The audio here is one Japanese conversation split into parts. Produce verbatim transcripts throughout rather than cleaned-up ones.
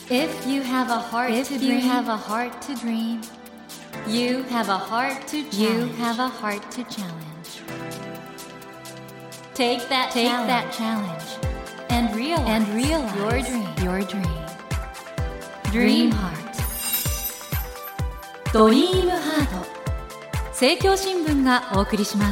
If you have a heart If to dream, you have a heart to dream, you have a heart to challenge. You have a heart to challenge. Take that Take challenge, that challenge and realize, and realize your dream. Your dream. Dream Heart. Dream Heart. 政教新聞がお送りします。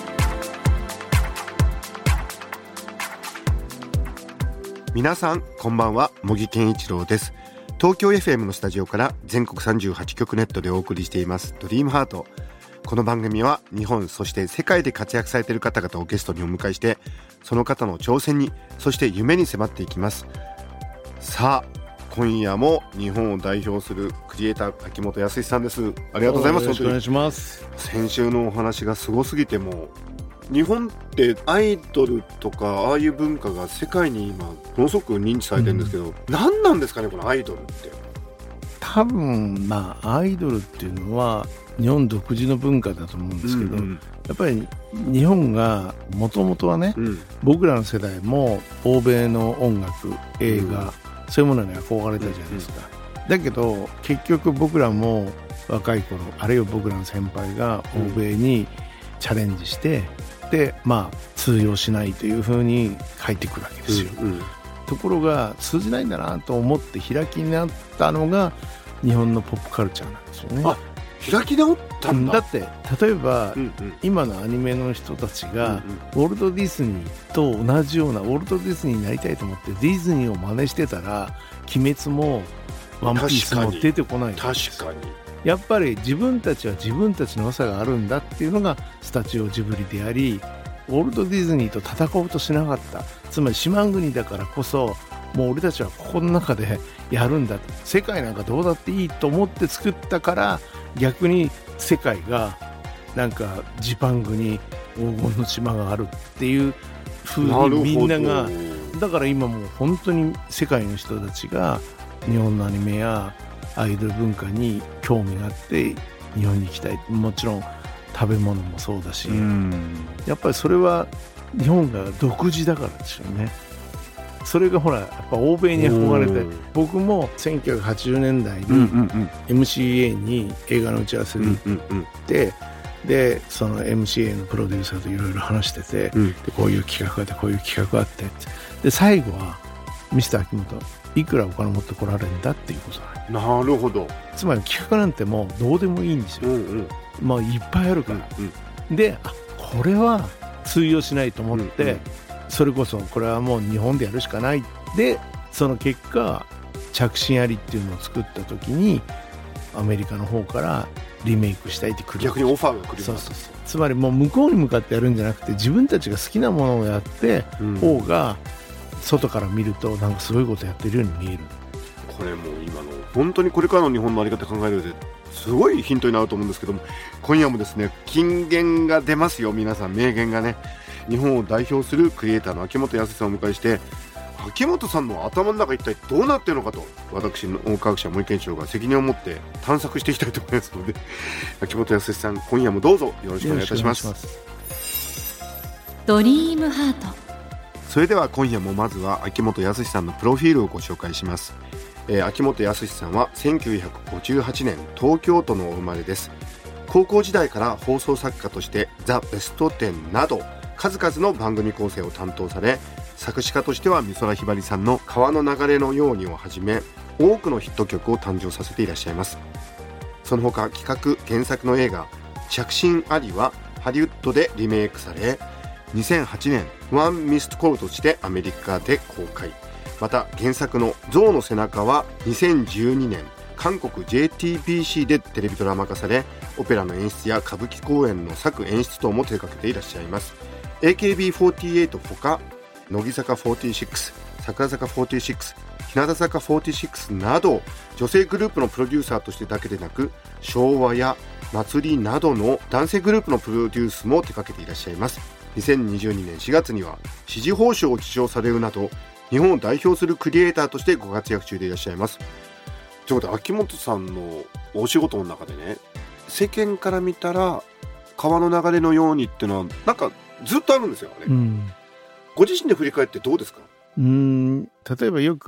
皆さんこんばんは、茂木健一郎です。東京 エフエム のスタジオから全国さんじゅうはちきょくネットでお送りしていますドリームハート。この番組は日本そして世界で活躍されている方々をゲストにお迎えして、その方の挑戦にそして夢に迫っていきます。さあ今夜も日本を代表するクリエイター秋元康さんです。ありがとうございます。 よろしくお願いします。 先週のお話がすごすぎて、もう日本ってアイドルとかああいう文化が世界に今ものすごく認知されてるんですけど、うん、何なんですかねこのアイドルって。 多分まあアイドルっていうのは日本独自の文化だと思うんですけど、うんうん、やっぱり日本がもともとはね、うん、僕らの世代も欧米の音楽映画、うん、そういうものに憧れたじゃないですか、うんうん、だけど結局僕らも若い頃、あるいは僕らの先輩が欧米にチャレンジして、うん、でまあ通用しないというふうに帰ってくるわけですよ、うんうん、ところが通じないんだなと思って開きになったのが日本のポップカルチャーなんですよね。 あ、開き直ったんだ。 だって例えば、うんうん、今のアニメの人たちが、うんうん、ウォルト・ディズニーと同じようなウォルト・ディズニーになりたいと思ってディズニーを真似してたら鬼滅もワンピースも出てこないんですよ。 確かにやっぱり自分たちは自分たちの良さがあるんだっていうのがスタジオジブリであり、ウォルト・ディズニーと戦おうとしなかった。つまり島国だからこそもう俺たちはここの中でやるんだ、世界なんかどうだっていいと思って作ったから、逆に世界がなんかジパングに黄金の島があるっていう風にみんなが、だから今もう本当に世界の人たちが日本のアニメやアイドル文化に興味があって日本に行きたい。もちろん食べ物もそうだし、うん、やっぱりそれは日本が独自だからですよね。それがほらやっぱ欧米に憧れて、僕もせんきゅうひゃくはちじゅうねんだいに エムシーエー に映画の打ち合わせに行って、うんうんうん、でその エムシーエー のプロデューサーといろいろ話してて、うん、でこういう企画があってこういう企画があってで最後はミスター秋元いくらお金持ってこられるんだっていうことなの。なるほど。 つまり企画なんてもうどうでもいいんですよ、うんうん、まあいっぱいあるから、うんうん、であこれは通用しないと思って、うんうん、それこそこれはもう日本でやるしかないで、その結果着信ありっていうのを作った時にアメリカの方からリメイクしたいって来る。 逆にオファーが来る。 そうそうそう。つまりもう向こうに向かってやるんじゃなくて自分たちが好きなものをやって方が外から見るとなんかすごいことやってるように見える。 これもう今の本当にこれからの日本のあり方考える上ですごいヒントになると思うんですけども、今夜もですね金言が出ますよ。皆さん名言がね、日本を代表するクリエイターの秋元康さんをお迎えして、秋元さんの頭の中一体どうなっているのかと私の科学者森健一郎が責任を持って探索していきたいと思いますので、秋元康さん今夜もどうぞよろしくお願いいたします。 ドリームハート。 それでは今夜もまずは秋元康さんのプロフィールをご紹介します。えー、秋元康さんはせんきゅうひゃくごじゅうはちねん東京都のお生まれです。高校時代から放送作家としてザ・ベストテンなど数々の番組構成を担当され、作詞家としては美空ひばりさんの川の流れのようにをはじめ多くのヒット曲を誕生させていらっしゃいます。その他企画原作の映画着信ありはハリウッドでリメイクされ、にせんはちねんワンミストコールとしてアメリカで公開。また原作の象の背中はにせんじゅうにねん韓国 ジェイティービーシー でテレビドラマ化され、オペラの演出や歌舞伎公演の作演出等も手掛けていらっしゃいます。 エーケービーフォーティーエイト ほか乃木坂フォーティーシックス、桜坂フォーティーシックス、日向坂フォーティーシックスなど女性グループのプロデューサーとしてだけでなく、昭和や祭りなどの男性グループのプロデュースも手掛けていらっしゃいます。にせんにじゅうにねんしがつには紫綬褒章を受章されるなど日本を代表するクリエイターとしてご活躍中でいらっしゃいます。ということで秋元さんのお仕事の中でね、世間から見たら川の流れのようにっていうのはなんかずっとあるんですよね、うん、ご自身で振り返ってどうですか？ うーん例えばよく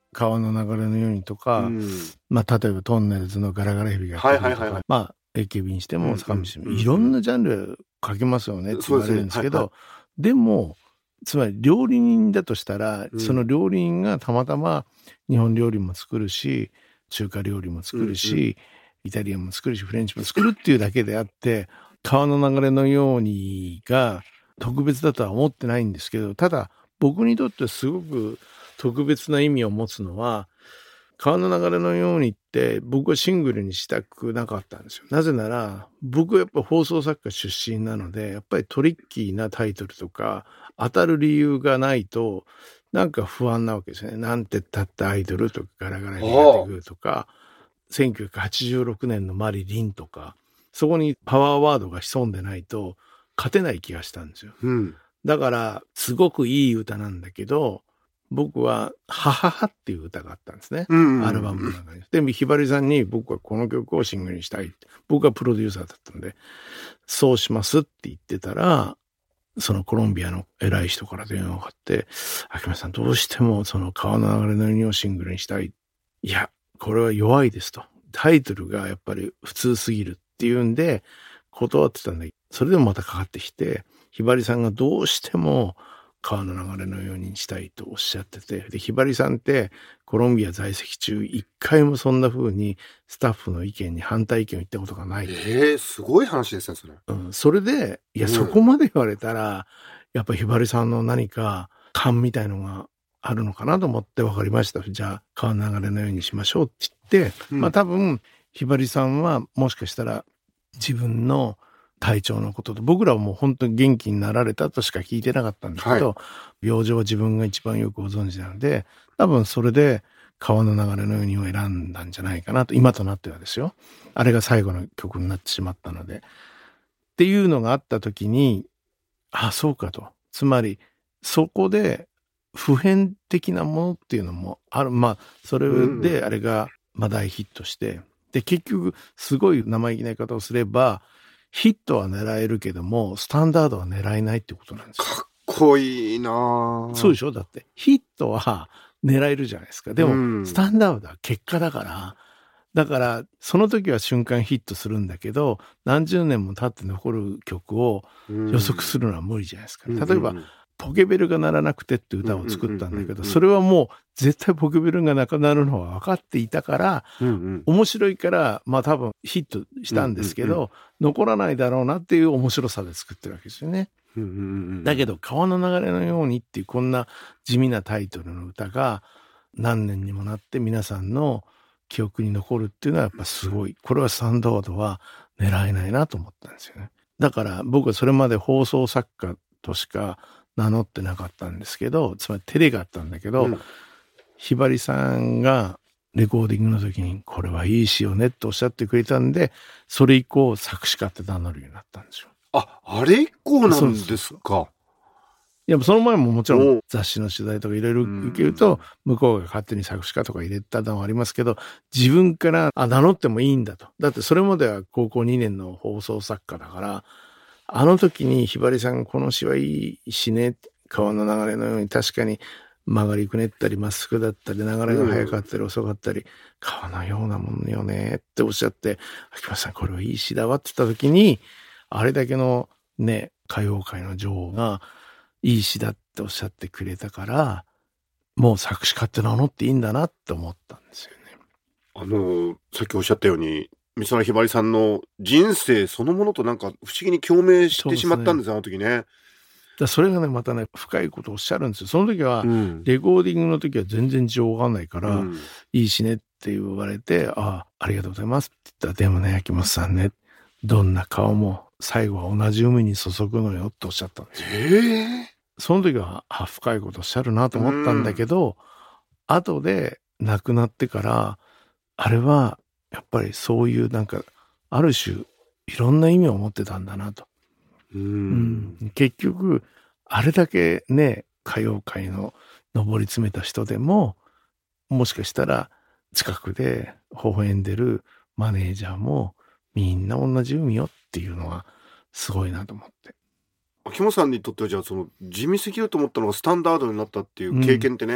川の流れのようにとか、 うんまあ、例えばトンネルズのガラガラヘビがやってるとか、 はいはいはいはいまあ エーケービー にしても坂道にしても、 うんうんうんいろんなジャンル書けますよねって言われるんですけど、 そうですねはいでもつまり料理人だとしたら、 うんその料理人がたまたま日本料理も作るし中華料理も作るし、 うんうんイタリアンも作るしフレンチも作るっていうだけであって川の流れのようにが特別だとは思ってないんですけど、ただ僕にとってすごく特別な意味を持つのは川の流れのようにって僕はシングルにしたくなかったんですよ。なぜなら僕はやっぱ放送作家出身なので、やっぱりトリッキーなタイトルとか当たる理由がないとなんか不安なわけですね。なんてったってアイドルとかガラガラに出てくるとか、せんきゅうひゃくはちじゅうろくねんのマリリンとか、そこにパワーワードが潜んでないと勝てない気がしたんですよ。 うんだからすごくいい歌なんだけど、僕ははははっていう歌があったんですね、 うんうんアルバムの中に。でひばりさんに僕はこの曲をシングルにしたいって、僕はプロデューサーだったんでそうしますって言ってたら、そのコロンビアの偉い人から電話があって、秋山さんどうしてもその川の流れのようにをシングルにしたい。いやこれは弱いですと、タイトルがやっぱり普通すぎるっていうんで断ってたんで、それでもまたかかってきて、ひばりさんがどうしても川の流れのようにしたいとおっしゃってて、でひばりさんってコロンビア在籍中一回もそんな風にスタッフの意見に反対意見を言ったことがない。 えー、すごい話ですねそれ。 うん、それでいや、 うんそこまで言われたらやっぱひばりさんの何か勘みたいのがあるのかなと思って、分かりました、じゃあ川の流れのようにしましょうって言って、 うんまあ多分ひばりさんはもしかしたら自分の体調のことと、僕らはもう本当に元気になられたとしか聞いてなかったんですけど、病状は自分が一番よくご存知なので、多分それで川の流れのようにを選んだんじゃないかなと、今となってはですよ。あれが最後の曲になってしまったのでっていうのがあった時に、あ、そうかと。つまりそこで普遍的なものっていうのもある。まあそれであれがまあ大ヒットして、で結局すごい生意気な言い方をすればヒットは狙えるけどもスタンダードは狙えないってことなんですよ。 かっこいいな。 そうでしょ。だってヒットは狙えるじゃないですか。でも、 うんスタンダードは結果だから、だからその時は瞬間ヒットするんだけど、何十年も経って残る曲を予測するのは無理じゃないですか。 うん例えば、 うんポケベルが鳴らなくてって歌を作ったんだけど、 うんうんうんうんそれはもう絶対ポケベルがなくなるのは分かっていたから、 うんうん面白いからまあ多分ヒットしたんですけど、 うんうん残らないだろうなっていう面白さで作ってるわけですよね。 うんうんうんだけど川の流れのようにっていうこんな地味なタイトルの歌が何年にもなって皆さんの記憶に残るっていうのはやっぱすごい。これはスタンダードは狙えないなと思ったんですよね。だから僕はそれまで放送作家としか名乗ってなかったんですけど、つまりテレがあったんだけど、 うんひばりさんがレコーディングの時にこれはいい詩よねっておっしゃってくれたんで、それ以降作詞家って名乗るようになったんですよ。 あ、あれ以降なんですか。 いやその前ももちろおん雑誌の取材とかいろいろ受けると向こうが勝手に作詞家とか入れたのはありますけど、自分からあ名乗ってもいいんだと。だってそれまでは高校にねんの放送作家だから、あの時にひばりさんこの詩はいいしね、川の流れのように確かに曲がりくねったりまっすぐだったり流れが速かったり遅かったり、川のようなもんよねっておっしゃって、秋山さんこれはいい詩だわって言った時に、あれだけのね歌謡界の女王がいい詩だっておっしゃってくれたから、もう作詞家って名乗っていいんだなって思ったんですよね。 あのさっきおっしゃったように美空ひばりさんの人生そのものとなんか不思議に共鳴してしまったんですよ、あの時ね。 だそれがねまたね深いことをおっしゃるんですよ。その時は、 うんレコーディングの時は全然事情わかんないから、 うんいいしねって言われて、ああありがとうございますって言ったら、でもね秋元さんね、どんな顔も最後は同じ海に注ぐのよっておっしゃったんですよ。 ええその時はあ深いことおっしゃるなと思ったんだけど、後で亡くなってからあれはやっぱりそういうなんかある種いろんな意味を持ってたんだなと。 ううんん、結局あれだけね歌謡界の上り詰めた人でももしかしたら近くで微笑んでるマネージャーもみんな同じ海よっていうのはすごいなと思って。 秋元さんにとってはじゃあその地味すぎると思ったのがスタンダードになったっていう経験ってね、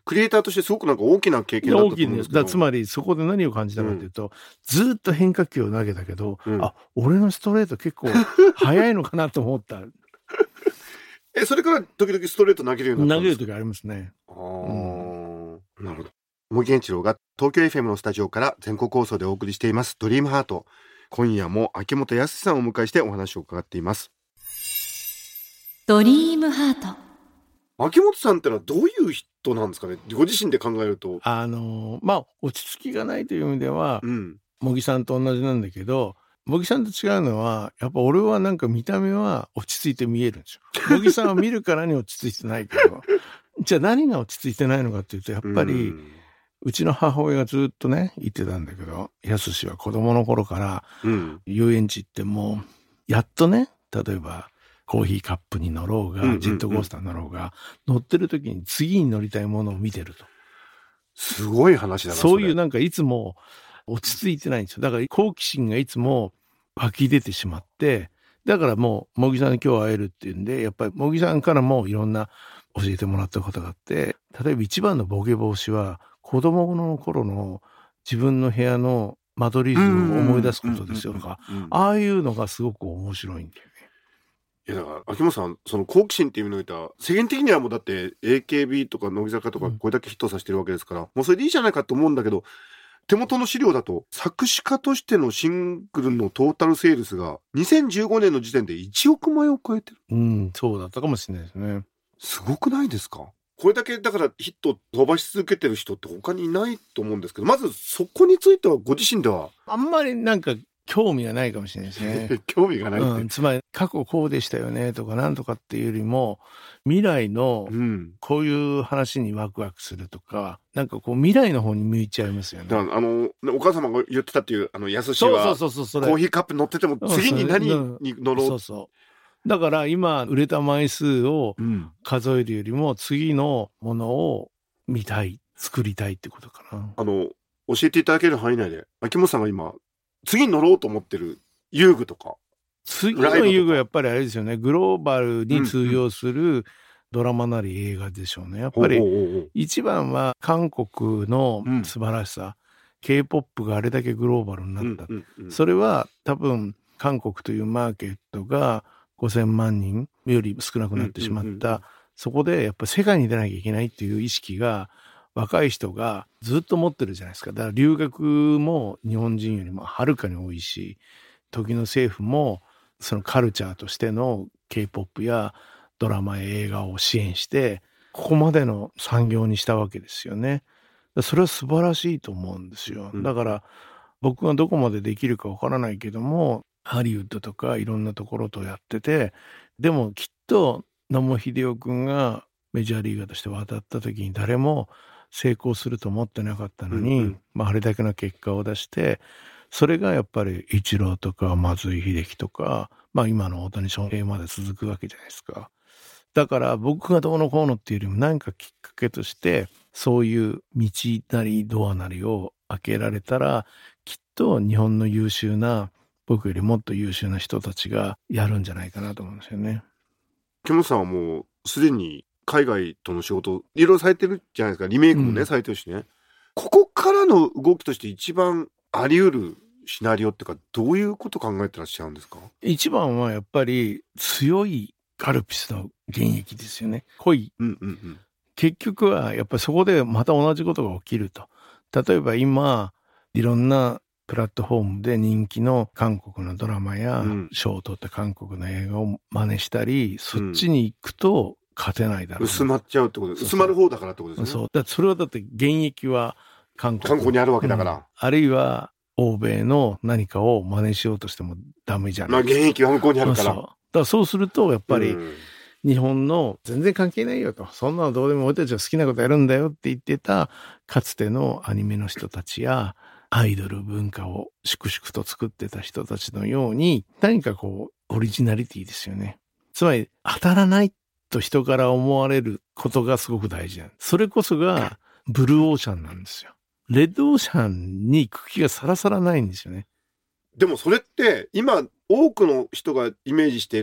クリエイターとしてすごくなんか大きな経験だったと思うんですけど。 大きいんです。だつまりそこで何を感じたかというと、うん、ずっと変化球を投げたけど、うん、あ、俺のストレート結構速いのかなと思った。 え、それから時々ストレート投げるようになったんですか？ 投げる時ありますね。 ああ、うん、なるほど。茂木健一郎が東京 エフエム のスタジオから全国放送でお送りしていますドリームハート。今夜も秋元康さんをお迎えしてお話を伺っています。 ドリームハート。 秋元さんってのはどういう人なんですかね？ご自身で考えると。 あのー、まあ落ち着きがないという意味では、うん、茂木さんと同じなんだけど、茂木さんと違うのはやっぱ俺はなんか見た目は落ち着いて見えるんですよ。茂木さんは見るからに落ち着いてないけどじゃあ何が落ち着いてないのかっていうと、やっぱり、うん、うちの母親がずっとね言ってたんだけど、やすしは子供の頃から、うん、遊園地行ってもやっとね、例えばコーヒーカップに乗ろうが、うんうんうん、ジェットコースター乗ろうが、乗ってる時に次に乗りたいものを見てると。 すごい話だな。 そういうなんかいつも落ち着いてないんですよ。だから好奇心がいつも湧き出てしまって、だからもう茂木さんに今日会えるっていうんで、やっぱり茂木さんからもいろんな教えてもらったことがあって、例えば一番のボケ防止は子供の頃の自分の部屋の間取り図を思い出すことですよとか、ああいうのがすごく面白いんだよね。 いやだから秋元さん、その好奇心っていう意味においては世間的にはもうだって エーケービー とか乃木坂とかこれだけヒットさせてるわけですから、うん、もうそれでいいじゃないかと思うんだけど、手元の資料だと作詞家としてのシングルのトータルセールスがにせんじゅうごねんの時点でいちおくまいを超えてる。 うん、そうだったかもしれないですね。 すごくないですか？これだけだからヒット伸ばし続けてる人って他にいないと思うんですけど、まずそこについてはご自身ではあんまりなんか興味がないかもしれないですね。 興味がないって、 うん、つまり過去こうでしたよねとかなんとかっていうよりも、未来のこういう話にワクワクするとか、うん、なんかこう未来の方に向いちゃいますよね。 だからあのお母様が言ってたっていうあのやすしはコーヒーカップ乗ってても次に何に乗ろう。 そうそうだから今売れた枚数を数えるよりも次のものを見たい、作りたいってことかな。 あの教えていただける範囲内で秋元さんが今次に乗ろうと思ってる遊具とか、 次の遊具はやっぱりあれですよね、グローバルに通用するドラマなり映画でしょうね。やっぱり一番は韓国の素晴らしさ、うん、K-ポップ があれだけグローバルになった、うんうんうん、それは多分韓国というマーケットがごせんまんにんより少なくなってしまった、うんうんうん、そこでやっぱ世界に出なきゃいけないっていう意識が若い人がずっと持ってるじゃないですか。だから留学も日本人よりもはるかに多いし、時の政府もそのカルチャーとしての K-ポップ やドラマや映画を支援してここまでの産業にしたわけですよね。それは素晴らしいと思うんですよ。だから僕がどこまでできるかわからないけども、ハリウッドとかいろんなところとやってて、でもきっと野茂英雄君がメジャーリーガーとして渡った時に誰も成功すると思ってなかったのに、うんうんまあ、あれだけの結果を出して、それがやっぱりイチローとか松井秀喜とか、まあ、今の大谷翔平まで続くわけじゃないですか。だから僕がどうのこうのっていうよりも何かきっかけとしてそういう道なりドアなりを開けられたら、きっと日本の優秀な、僕よりもっと優秀な人たちがやるんじゃないかなと思うんですよね。 木本さんはもうすでに海外との仕事いろいろされてるじゃないですか。リメイクもね、うん、されてるしね。ここからの動きとして一番あり得るシナリオっていうか、どういうこと考えてらっしゃるんですか？一番はやっぱり強いカルピスの現役ですよね。濃い、うんうんうん、結局はやっぱりそこでまた同じことが起きると。例えば今いろんなプラットフォームで人気の韓国のドラマや賞、うん、を取った韓国の映画を真似したり、そっちに行くと勝てないだろう、ね、 薄まっちゃうってことです。薄まる方だからってことですね。 そうだ、それはだって現役は韓国韓国にあるわけだから、うん、 あるいは欧米の何かを真似しようとしてもダメじゃない。 まあ現役は向こうにあるから。 そう。だからそうするとやっぱり、うん、日本の全然関係ないよと、そんなのどうでも俺たちは好きなことやるんだよって言ってたかつてのアニメの人たちやアイドル文化を粛々と作ってた人たちのように、何かこうオリジナリティですよね。つまり当たらないと人から思われることがすごく大事なんです。それこそがブルーオーシャンなんですよ。レッドオーシャンに茎がさらさらないんですよね。 でもそれって今多くの人がイメージしている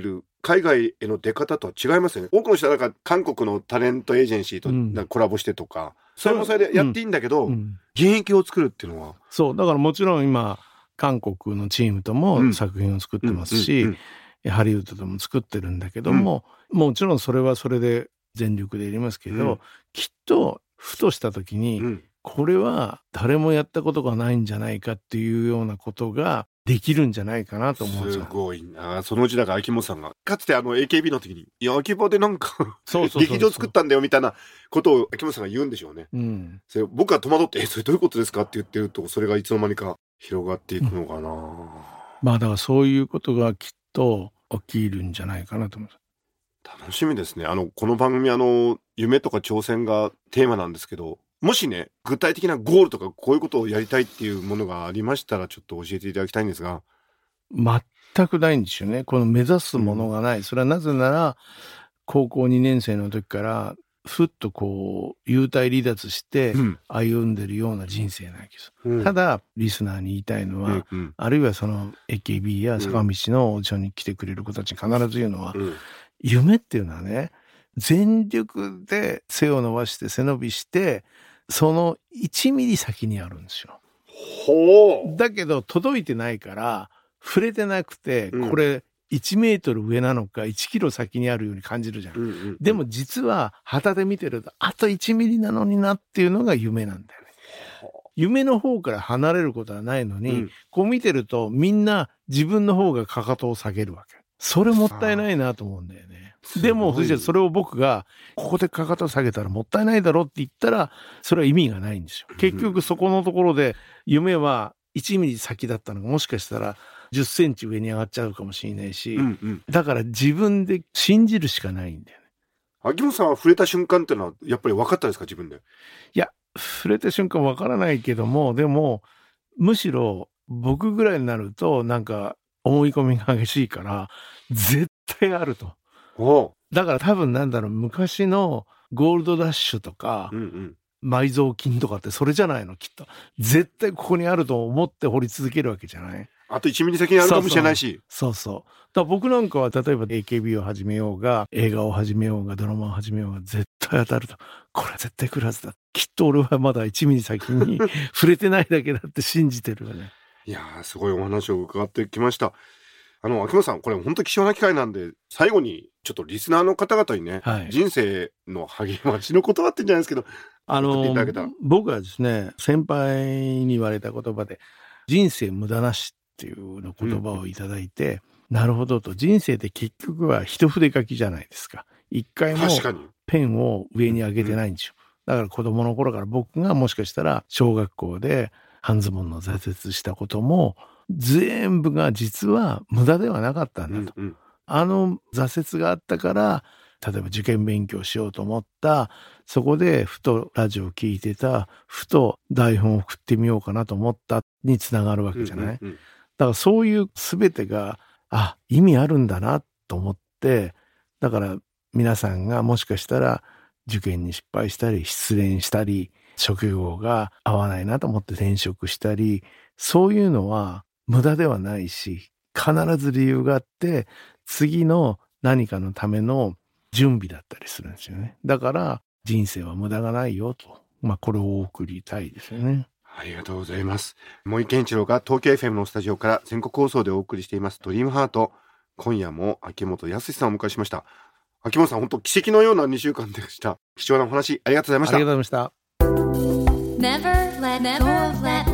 海外への出方とは違いますよね。多くの人はなんか韓国のタレントエージェンシーとなんかコラボしてとか、うん、それもそれでやっていいんだけど、うん、現役を作るっていうのはそうだからもちろん今韓国のチームとも作品を作ってますし、うんうんうんうん、ハリウッドとも作ってるんだけども、うん、もちろんそれはそれで全力でやりますけど、うん、きっとふとした時に、うん、これは誰もやったことがないんじゃないかっていうようなことができるんじゃないかなと思うんですよ。 すごいな。そのうちだから秋元さんがかつてあの エーケービー の時にいや秋葉でなんかそうそうそうそう劇場作ったんだよみたいなことを秋元さんが言うんでしょうね、うん、それ僕は戸惑ってえそれどういうことですかって言ってるとそれがいつの間にか広がっていくのかな、うん、 まあだからそういうことがきっと起きるんじゃないかなと思います。 楽しみですね。あのこの番組あの夢とか挑戦がテーマなんですけど、もしね具体的なゴールとかこういうことをやりたいっていうものがありましたらちょっと教えていただきたいんですが。 全くないんですよね。この目指すものがない、うん、それはなぜなら高校にねん生の時からふっとこう幽体離脱して歩んでるような人生なんです、うん、ただリスナーに言いたいのは、うんうん、あるいはその エーケービー や坂道のオーディションに来てくれる子たちに必ず言うのは、うん、夢っていうのはね全力で背を伸ばして背伸びしてそのいちミリ先にあるんですよ。 ほう。 だけど届いてないから触れてなくて、うん、これいちメートル上なのかいちキロ先にあるように感じるじゃん、うんうんうん、でも実は旗で見てるとあといちミリなのになっていうのが夢なんだよね。夢の方から離れることはないのに、うん、こう見てるとみんな自分の方がかかとを下げるわけ。それもったいないなと思うんだよね。でも藤田それを僕がここでかかとを下げたらもったいないだろって言ったらそれは意味がないんですよ。結局そこのところで夢はいちミリ先だったのがもしかしたらじゅっセンチ上に上がっちゃうかもしれないし、うんうん、だから自分で信じるしかないんだよね。 秋元さんは触れた瞬間っていうのはやっぱり分かったんですか自分で。 いや触れた瞬間分からないけどもでもむしろ僕ぐらいになるとなんか思い込みが激しいから絶対あると。おだから多分なんだろう昔のゴールドダッシュとか、うんうん埋蔵金とかってそれじゃないのきっと絶対ここにあると思って掘り続けるわけじゃない。 あといちミリ先にあるかもしれないしそうそうそうだから僕なんかは例えば エーケービー を始めようが映画を始めようがドラマを始めようが絶対当たるとこれは絶対来るはずだきっと俺はまだいちミリ先に触れてないだけだって信じてるよね。 いやーすごいお話を伺ってきました。あの秋元さんこれ本当貴重な機会なんで最後にちょっとリスナーの方々にね、はい、人生の励ましの言葉ってんじゃないですけどあの僕はですね先輩に言われた言葉で人生無駄なしっていうの言葉をいただいて、うん、なるほどと人生って結局は一筆書きじゃないですか。一回もペンを上に上げてないんですよ。だから子供の頃から僕がもしかしたら小学校で半ズボンの挫折したことも全部が実は無駄ではなかったんだと、うんうん、あの挫折があったから例えば受験勉強しようと思ったそこでふとラジオを聞いてたふと台本を送ってみようかなと思ったにつながるわけじゃない、うんうんうん、だからそういう全てがあ意味あるんだなと思ってだから皆さんがもしかしたら受験に失敗したり失恋したり職業が合わないなと思って転職したりそういうのは無駄ではないし必ず理由があって次の何かのための準備だったりするんですよね。だから人生は無駄がないよと、まあ、これを送りたいですよね。 ありがとうございます。森健一郎が東京 エフエム のスタジオから全国放送でお送りしていますドリームハート。今夜も秋元康さんをお迎えしました。秋元さん本当奇跡のようなにしゅうかんでした。貴重なお話ありがとうございました。 ありがとうございました。Never let go of that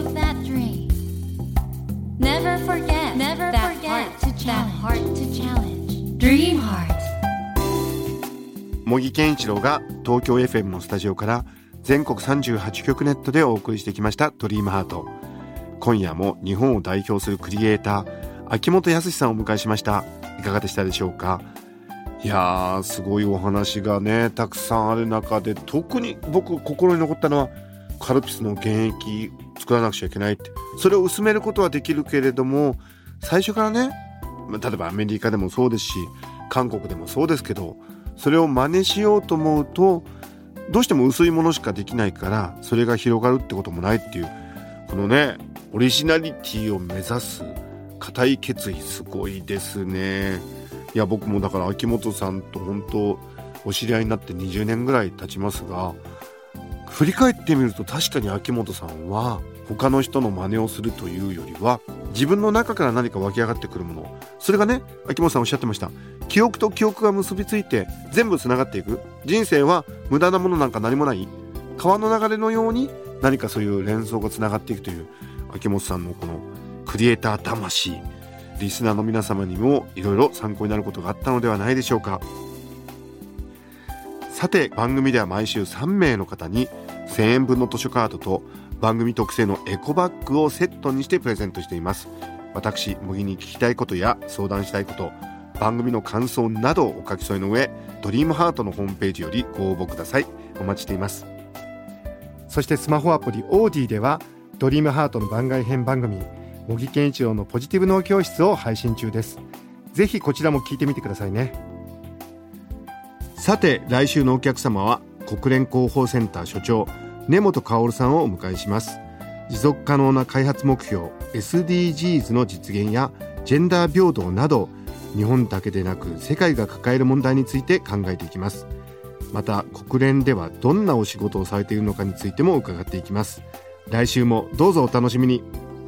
dream. Never forget, Never that, forget heart to that heart to challenge. Dream Heart. 茂木健一郎が東京 エフエム のスタジオから全国さんじゅうはちきょくネットでお送りしてきましたドリームハート。今夜も日本を代表するクリエイター秋元康さんをお迎えしました。いかがでしたでしょうか。いやーすごいお話がねたくさんある中で特に僕心に残ったのはカルピスの原液作らなくちゃいけないってそれを薄めることはできるけれども最初からね例えばアメリカでもそうですし韓国でもそうですけどそれを真似しようと思うとどうしても薄いものしかできないからそれが広がるってこともないっていうこのねオリジナリティを目指す固い決意すごいですね。 いや僕もだから秋元さんと本当お知り合いになってにじゅうねんぐらい経ちますが、振り返ってみると確かに秋元さんは他の人の真似をするというよりは自分の中から何か湧き上がってくるもの、それがね、秋元さんおっしゃってました。記憶と記憶が結びついて全部つながっていく。人生は無駄なものなんか何もない、川の流れのように何かそういう連想がつながっていくという秋元さんのこのクリエイター魂、リスナーの皆様にもいろいろ参考になることがあったのではないでしょうか。さて番組では毎週さんめいの方にせんえんぶんの図書カードと番組特製のエコバッグをセットにしてプレゼントしています。私茂木に聞きたいことや相談したいこと、番組の感想などをお書き添えの上、ドリームハートのホームページよりご応募ください。お待ちしています。 そしてスマホアプリオーディではドリームハートの番外編番組茂木健一郎のポジティブ脳教室を配信中です。ぜひこちらも聞いてみてくださいね。 さて来週のお客様は国連広報センター所長根本薫さんをお迎えします。持続可能な開発目標 エスディージーズ の実現やジェンダー平等など日本だけでなく世界が抱える問題について考えていきます。また国連ではどんなお仕事をされているのかについても伺っていきます。来週もどうぞお楽しみに。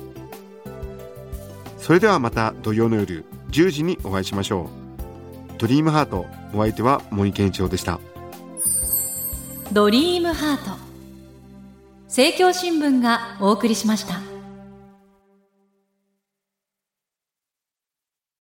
それではまた土曜の夜じゅうじにお会いしましょう。ドリームハート、お相手は森健一郎でした。 ドリームハート、政教新聞がお送りしました。